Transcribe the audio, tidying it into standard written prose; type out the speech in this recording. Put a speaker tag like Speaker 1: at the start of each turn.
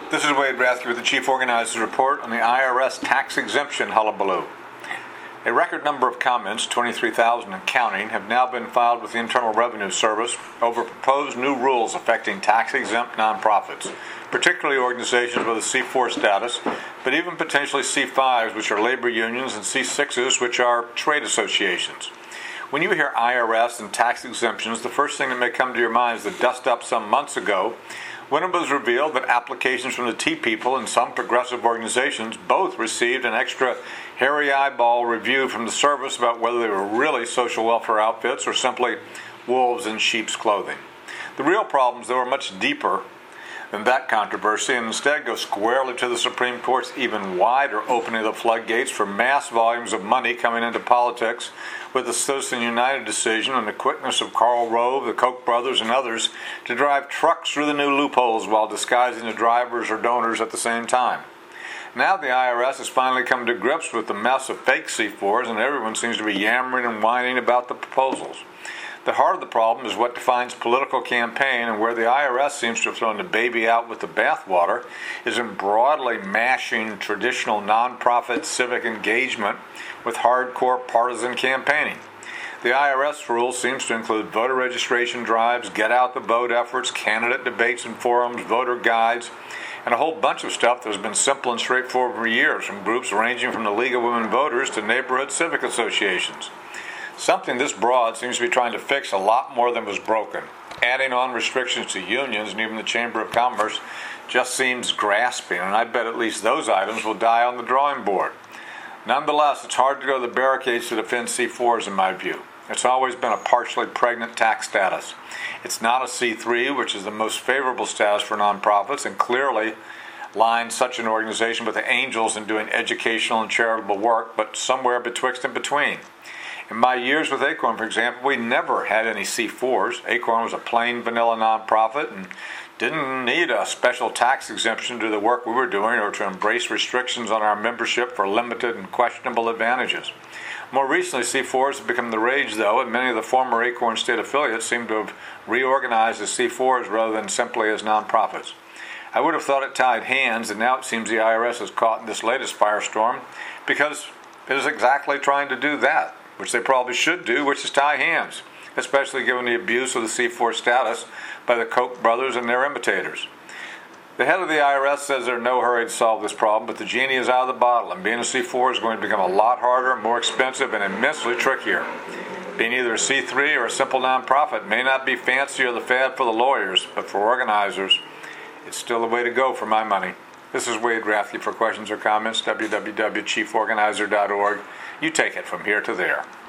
Speaker 1: This is Wade Rathke with the Chief Organizer's Report on the IRS tax exemption hullabaloo. A record number of comments, 23,000 and counting, have now been filed with the Internal Revenue Service over proposed new rules affecting tax-exempt nonprofits, particularly organizations with a C4 status, but even potentially C5s, which are labor unions, and C6s, which are trade associations. When you hear IRS and tax exemptions, the first thing that may come to your mind is the dust-up some months ago when it was revealed that applications from the Tea People and some progressive organizations both received an extra hairy eyeball review from the service about whether they were really social welfare outfits or simply wolves in sheep's clothing. The real problems, though, are much deeper than that controversy and instead go squarely to the Supreme Court's even wider opening of the floodgates for mass volumes of money coming into politics with the Citizens United decision and the quickness of Karl Rove, the Koch brothers, and others to drive trucks through the new loopholes while disguising the drivers or donors at the same time. Now the IRS has finally come to grips with the mess of fake C4s, and everyone seems to be yammering and whining about the proposals. The heart of the problem is what defines political campaign, and where the IRS seems to have thrown the baby out with the bathwater is in broadly mashing traditional nonprofit civic engagement with hardcore partisan campaigning. The IRS rule seems to include voter registration drives, get-out-the-vote efforts, candidate debates and forums, voter guides, and a whole bunch of stuff that has been simple and straightforward for years, from groups ranging from the League of Women Voters to neighborhood civic associations. Something this broad seems to be trying to fix a lot more than was broken. Adding on restrictions to unions and even the Chamber of Commerce just seems grasping, and I bet at least those items will die on the drawing board. Nonetheless, it's hard to go to the barricades to defend C4s in my view. It's always been a partially pregnant tax status. It's not a C3, which is the most favorable status for nonprofits, and clearly lines such an organization with the angels in doing educational and charitable work, but somewhere betwixt and between. In my years with Acorn, for example, we never had any C4s. Acorn was a plain vanilla nonprofit and didn't need a special tax exemption to do the work we were doing or to embrace restrictions on our membership for limited and questionable advantages. More recently, C4s have become the rage, though, and many of the former Acorn state affiliates seem to have reorganized as C4s rather than simply as nonprofits. I would have thought it tied hands, and now it seems the IRS is caught in this latest firestorm because it is exactly trying to do that, which they probably should do, which is tie hands, especially given the abuse of the C4 status by the Koch brothers and their imitators. The head of the IRS says they're in no hurry to solve this problem, but the genie is out of the bottle, and being a C4 is going to become a lot harder, more expensive, and immensely trickier. Being either a C3 or a simple nonprofit may not be fancy or the fad for the lawyers, but for organizers, it's still the way to go for my money. This is Wade Rathke. For questions or comments, www.chieforganizer.org. You take it from here to there.